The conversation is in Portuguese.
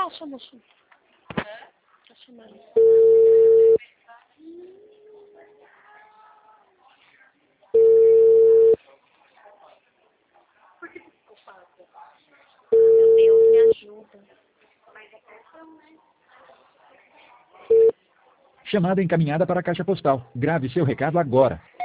Nossa, moço. Tá chamando. Meu Deus, me ajuda. Chamada encaminhada para a caixa postal. Grave seu recado agora.